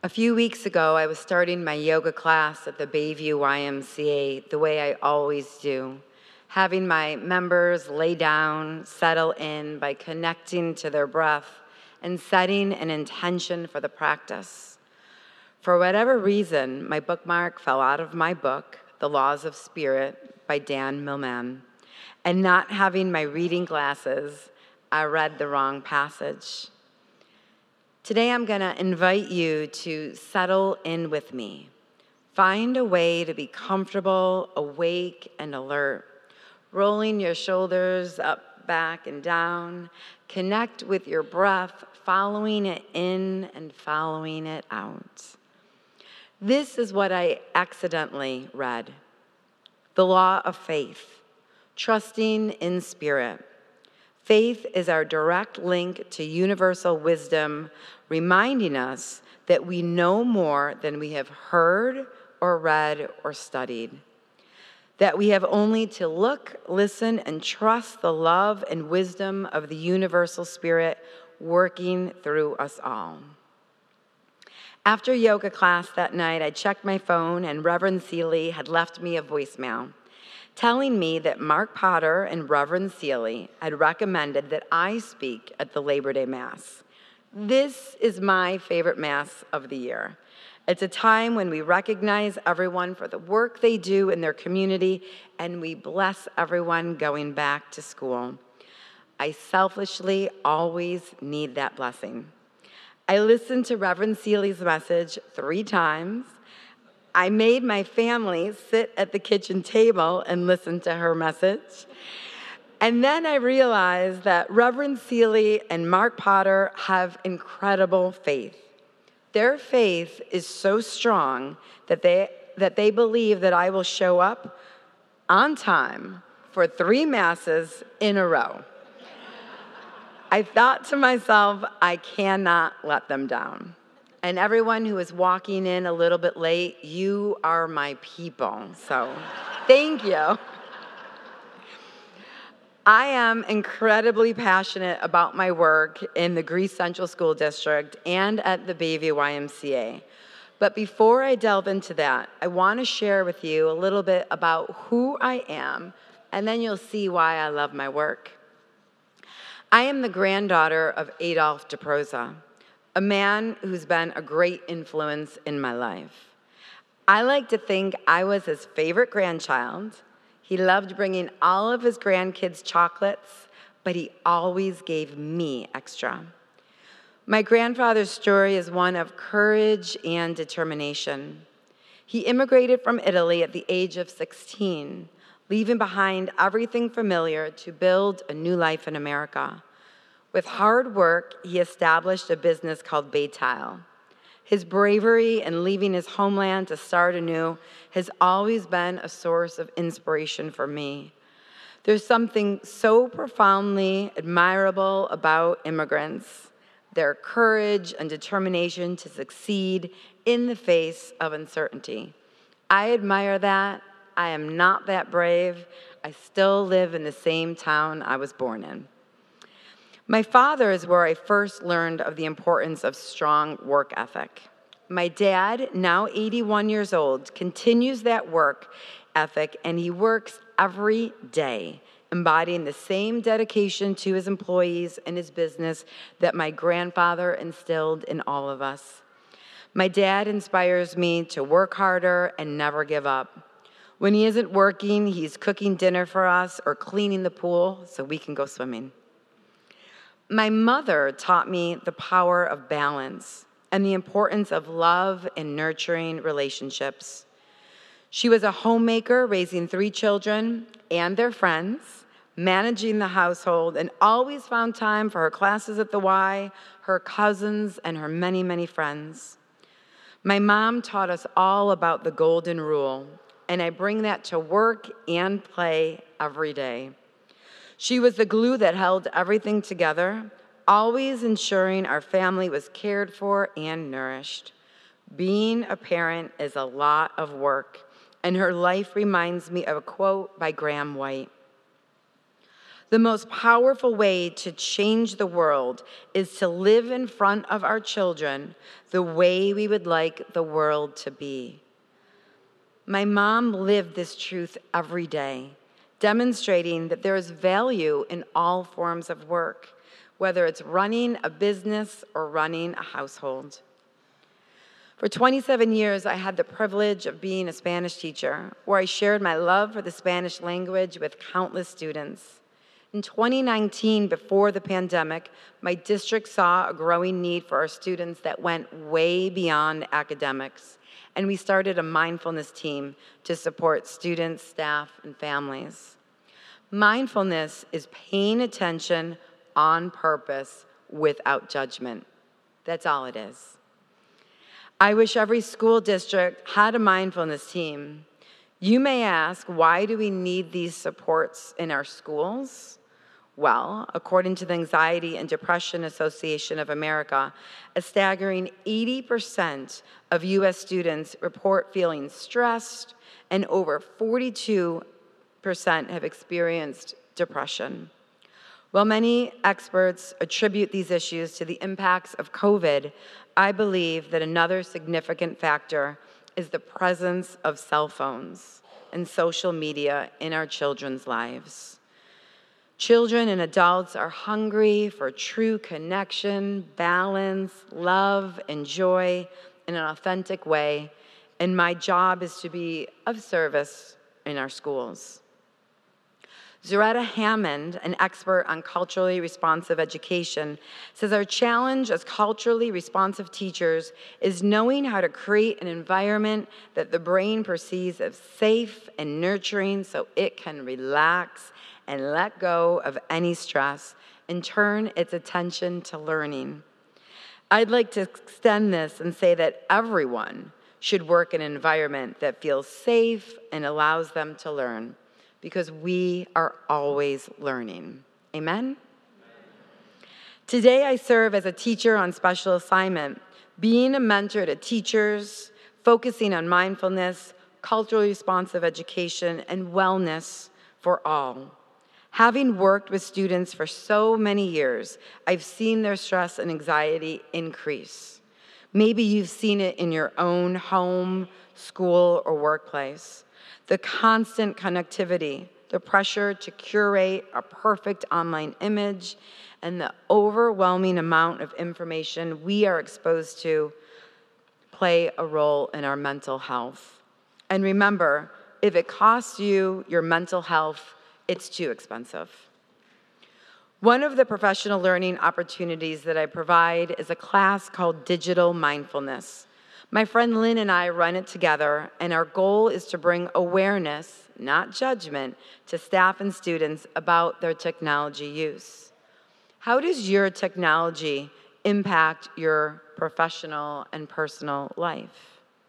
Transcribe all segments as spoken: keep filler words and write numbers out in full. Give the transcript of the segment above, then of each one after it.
A few weeks ago, I was starting my yoga class at the Bayview Y M C A the way I always do, having my members lay down, settle in by connecting to their breath and setting an intention for the practice. For whatever reason, my bookmark fell out of my book, The Laws of Spirit by Dan Millman, and not having my reading glasses, I read the wrong passage. Today, I'm going to invite you to settle in with me. Find a way to be comfortable, awake, and alert, rolling your shoulders up, back, and down. Connect with your breath, following it in and following it out. This is what I accidentally read. The law of faith, trusting in spirit. Faith is our direct link to universal wisdom, reminding us that we know more than we have heard or read or studied. That we have only to look, listen, and trust the love and wisdom of the universal spirit working through us all. After yoga class that night, I checked my phone, and Reverend Seeley had left me a voicemail telling me that Mark Potter and Reverend Seeley had recommended that I speak at the Labor Day Mass. This is my favorite Mass of the year. It's a time when we recognize everyone for the work they do in their community, and we bless everyone going back to school. I selfishly always need that blessing. I listened to Reverend Seeley's message three times. I made my family sit at the kitchen table and listen to her message. And then I realized that Reverend Seeley and Mark Potter have incredible faith. Their faith is so strong that they, that they believe that I will show up on time for three masses in a row. I thought to myself, I cannot let them down. And everyone who is walking in a little bit late, you are my people. So thank you. I am incredibly passionate about my work in the Greece Central School District and at the Bayview Y M C A. But before I delve into that, I want to share with you a little bit about who I am, and then you'll see why I love my work. I am the granddaughter of Adolphe DeProza, a man who's been a great influence in my life. I like to think I was his favorite grandchild. He loved bringing all of his grandkids chocolates, but he always gave me extra. My grandfather's story is one of courage and determination. He immigrated from Italy at the age of sixteen, leaving behind everything familiar to build a new life in America. With hard work, he established a business called Baytile. His bravery in leaving his homeland to start anew has always been a source of inspiration for me. There's something so profoundly admirable about immigrants, their courage and determination to succeed in the face of uncertainty. I admire that. I am not that brave. I still live in the same town I was born in. My father is where I first learned of the importance of strong work ethic. My dad, now eighty-one years old, continues that work ethic, and he works every day, embodying the same dedication to his employees and his business that my grandfather instilled in all of us. My dad inspires me to work harder and never give up. When he isn't working, he's cooking dinner for us or cleaning the pool so we can go swimming. My mother taught me the power of balance and the importance of love and nurturing relationships. She was a homemaker, raising three children and their friends, managing the household, and always found time for her classes at the Y, her cousins, and her many, many friends. My mom taught us all about the golden rule, and I bring that to work and play every day. She was the glue that held everything together, always ensuring our family was cared for and nourished. Being a parent is a lot of work, and her life reminds me of a quote by Graham White. The most powerful way to change the world is to live in front of our children the way we would like the world to be. My mom lived this truth every day, demonstrating that there is value in all forms of work, whether it's running a business or running a household. For twenty-seven years, I had the privilege of being a Spanish teacher, where I shared my love for the Spanish language with countless students. In twenty nineteen, before the pandemic, my district saw a growing need for our students that went way beyond academics, and we started a mindfulness team to support students, staff, and families. Mindfulness is paying attention on purpose without judgment. That's all it is. I wish every school district had a mindfulness team. You may ask, why do we need these supports in our schools? Well, according to the Anxiety and Depression Association of America, a staggering eighty percent of U S students report feeling stressed, and over forty-two percent have experienced depression. While many experts attribute these issues to the impacts of COVID, I believe that another significant factor is the presence of cell phones and social media in our children's lives. Children and adults are hungry for true connection, balance, love, and joy in an authentic way, and my job is to be of service in our schools. Zaretta Hammond, an expert on culturally responsive education, says our challenge as culturally responsive teachers is knowing how to create an environment that the brain perceives as safe and nurturing so it can relax and let go of any stress and turn its attention to learning. I'd like to extend this and say that everyone should work in an environment that feels safe and allows them to learn, because we are always learning. Amen? Today I serve as a teacher on special assignment, being a mentor to teachers, focusing on mindfulness, culturally responsive education, and wellness for all. Having worked with students for so many years, I've seen their stress and anxiety increase. Maybe you've seen it in your own home, school, or workplace. The constant connectivity, the pressure to curate a perfect online image, and the overwhelming amount of information we are exposed to play a role in our mental health. And remember, if it costs you your mental health, it's too expensive. One of the professional learning opportunities that I provide is a class called Digital Mindfulness. My friend Lynn and I run it together, and our goal is to bring awareness, not judgment, to staff and students about their technology use. How does your technology impact your professional and personal life?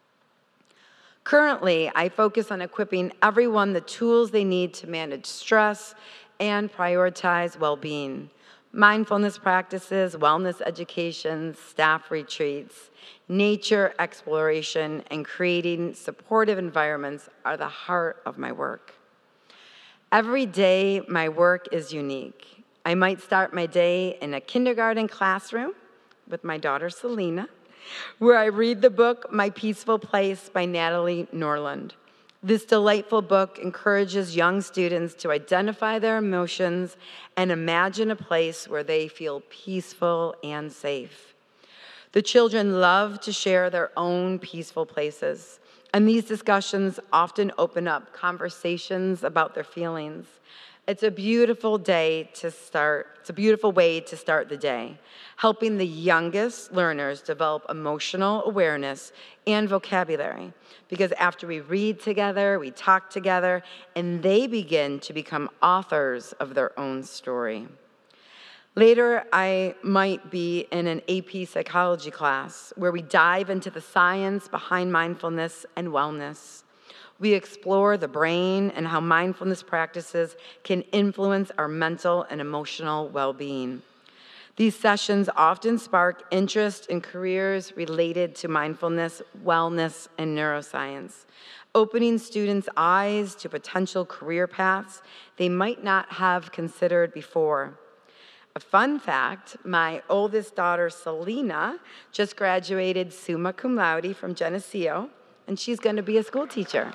Currently, I focus on equipping everyone the tools they need to manage stress and prioritize well-being. Mindfulness practices, wellness education, staff retreats, nature exploration, and creating supportive environments are the heart of my work. Every day, my work is unique. I might start my day in a kindergarten classroom with my daughter, Selena, where I read the book, My Peaceful Place by Natalie Norland. This delightful book encourages young students to identify their emotions and imagine a place where they feel peaceful and safe. The children love to share their own peaceful places, and these discussions often open up conversations about their feelings. It's a beautiful day to start, it's a beautiful way to start the day, helping the youngest learners develop emotional awareness and vocabulary. Because after we read together, we talk together, and they begin to become authors of their own story. Later, I might be in an A P psychology class where we dive into the science behind mindfulness and wellness. We explore the brain and how mindfulness practices can influence our mental and emotional well-being. These sessions often spark interest in careers related to mindfulness, wellness, and neuroscience, opening students' eyes to potential career paths they might not have considered before. A fun fact, my oldest daughter, Selena, just graduated summa cum laude from Geneseo, and she's going to be a school teacher.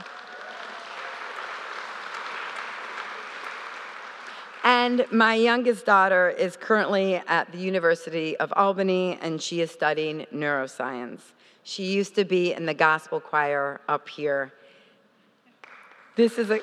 And my youngest daughter is currently at the University of Albany, and she is studying neuroscience. She used to be in the gospel choir up here. This is a...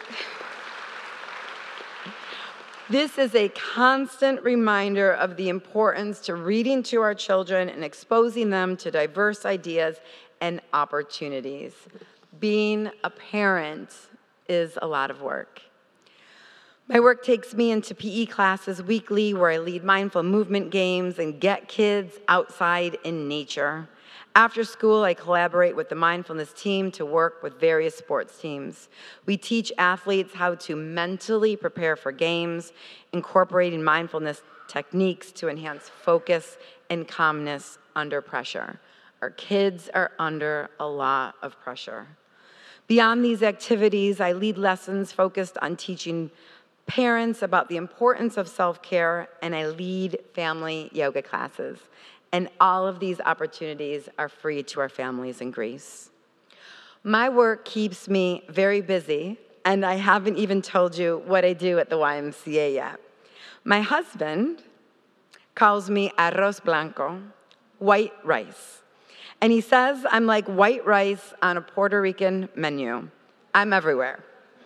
This is a constant reminder of the importance to reading to our children and exposing them to diverse ideas and opportunities. Being a parent is a lot of work. My work takes me into P E classes weekly where I lead mindful movement games and get kids outside in nature. After school, I collaborate with the mindfulness team to work with various sports teams. We teach athletes how to mentally prepare for games, incorporating mindfulness techniques to enhance focus and calmness under pressure. Our kids are under a lot of pressure. Beyond these activities, I lead lessons focused on teaching parents about the importance of self-care, and I lead family yoga classes. And all of these opportunities are free to our families in Greece. My work keeps me very busy, and I haven't even told you what I do at the Y M C A yet. My husband calls me arroz blanco, white rice. And he says I'm like white rice on a Puerto Rican menu. I'm everywhere.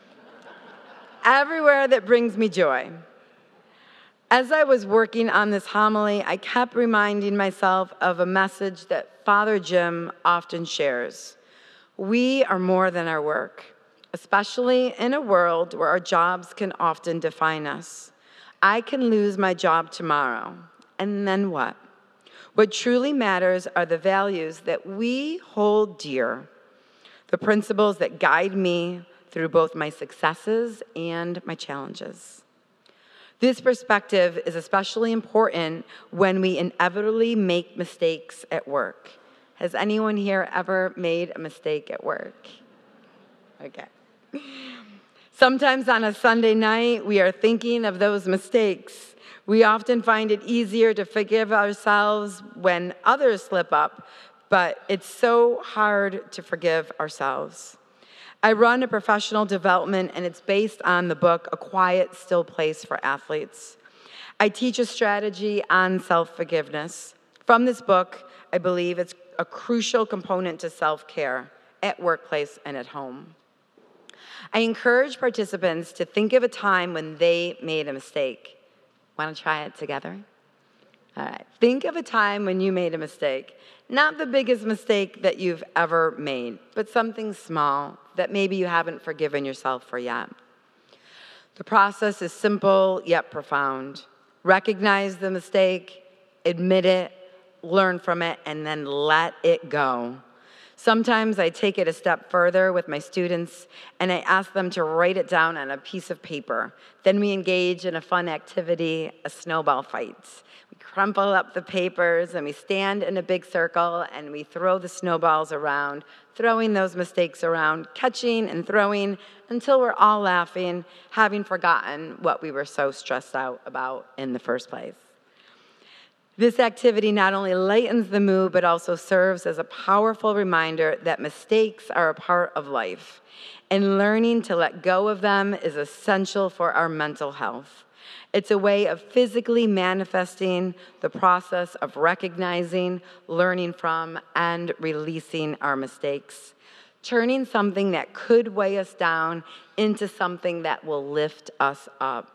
Everywhere that brings me joy. As I was working on this homily, I kept reminding myself of a message that Father Jim often shares. We are more than our work, especially in a world where our jobs can often define us. I can lose my job tomorrow, and then what? What truly matters are the values that we hold dear, the principles that guide me through both my successes and my challenges. This perspective is especially important when we inevitably make mistakes at work. Has anyone here ever made a mistake at work? Okay. Sometimes on a Sunday night, we are thinking of those mistakes. We often find it easier to forgive ourselves when others slip up, but it's so hard to forgive ourselves. I run a professional development, and it's based on the book, A Quiet, Still Place for Athletes. I teach a strategy on self-forgiveness. From this book, I believe it's a crucial component to self-care at workplace and at home. I encourage participants to think of a time when they made a mistake. Want to try it together? All right. Think of a time when you made a mistake. Not the biggest mistake that you've ever made, but something small that maybe you haven't forgiven yourself for yet. The process is simple yet profound. Recognize the mistake, admit it, learn from it, and then let it go. Sometimes I take it a step further with my students, and I ask them to write it down on a piece of paper. Then we engage in a fun activity, a snowball fight. We crumple up the papers, and we stand in a big circle, and we throw the snowballs around, throwing those mistakes around, catching and throwing until we're all laughing, having forgotten what we were so stressed out about in the first place. This activity not only lightens the mood, but also serves as a powerful reminder that mistakes are a part of life, and learning to let go of them is essential for our mental health. It's a way of physically manifesting the process of recognizing, learning from, and releasing our mistakes, turning something that could weigh us down into something that will lift us up.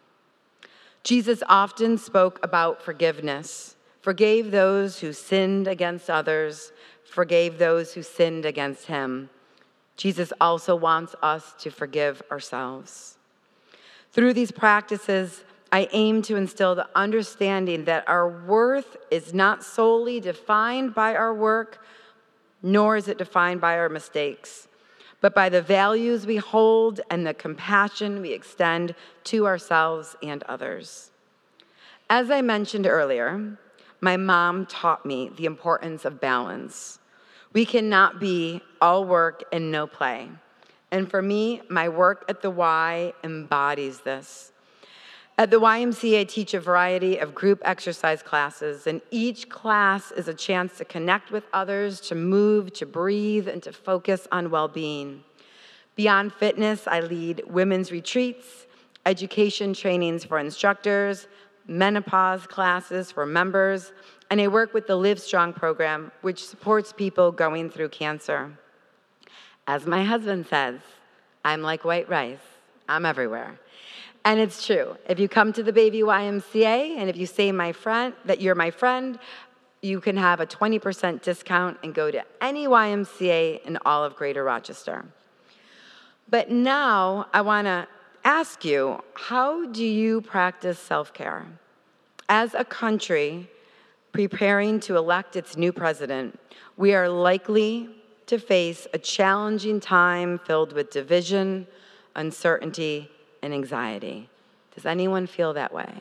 Jesus often spoke about forgiveness, forgave those who sinned against others, forgave those who sinned against him. Jesus also wants us to forgive ourselves. Through these practices, I aim to instill the understanding that our worth is not solely defined by our work, nor is it defined by our mistakes, but by the values we hold and the compassion we extend to ourselves and others. As I mentioned earlier, my mom taught me the importance of balance. We cannot be all work and no play. And for me, my work at the Y embodies this. At the Y M C A, I teach a variety of group exercise classes, and each class is a chance to connect with others, to move, to breathe, and to focus on well-being. Beyond fitness, I lead women's retreats, education trainings for instructors, menopause classes for members, and I work with the Live Strong program, which supports people going through cancer. As my husband says, I'm like white rice. I'm everywhere. And it's true. If you come to the Bayview Y M C A, and if you say my friend that you're my friend, you can have a twenty percent discount and go to any Y M C A in all of Greater Rochester. But now I want to ask you, how do you practice self-care? As a country preparing to elect its new president, we are likely to face a challenging time filled with division, uncertainty, and anxiety. Does anyone feel that way?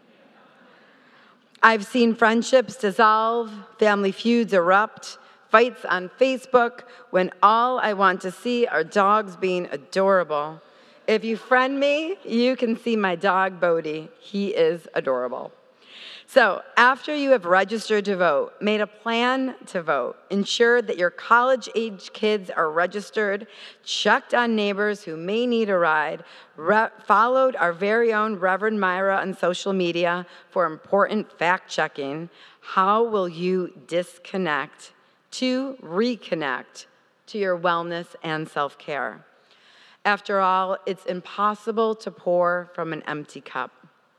I've seen friendships dissolve, family feuds erupt, fights on Facebook when all I want to see are dogs being adorable. If you friend me, you can see my dog, Bodie. He is adorable. So after you have registered to vote, made a plan to vote, ensured that your college-age kids are registered, checked on neighbors who may need a ride, re- followed our very own Reverend Myra on social media for important fact-checking, how will you disconnect to reconnect to your wellness and self-care? After all, it's impossible to pour from an empty cup.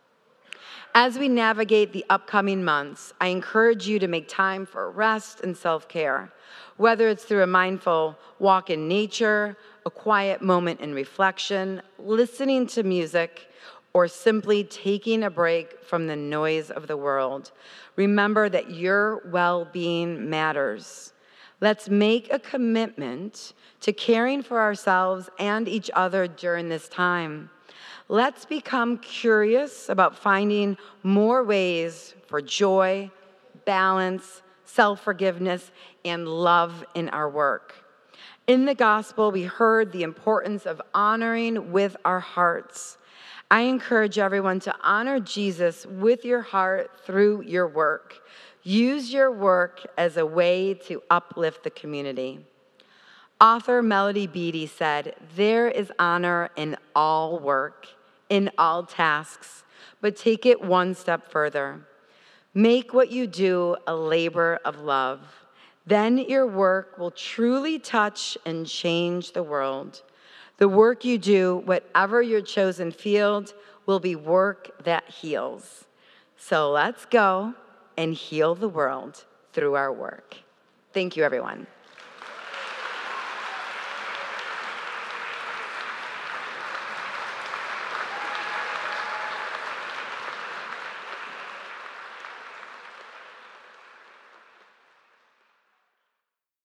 As we navigate the upcoming months, I encourage you to make time for rest and self-care, whether it's through a mindful walk in nature, a quiet moment in reflection, listening to music, or simply taking a break from the noise of the world. Remember that your well-being matters. Let's make a commitment to caring for ourselves and each other during this time. Let's become curious about finding more ways for joy, balance, self-forgiveness, and love in our work. In the gospel, we heard the importance of honoring with our hearts. I encourage everyone to honor Jesus with your heart through your work. Use your work as a way to uplift the community. Author Melody Beattie said, "There is honor in all work, in all tasks, but take it one step further. Make what you do a labor of love. Then your work will truly touch and change the world. The work you do, whatever your chosen field, will be work that heals. So let's go and heal the world through our work." Thank you, everyone.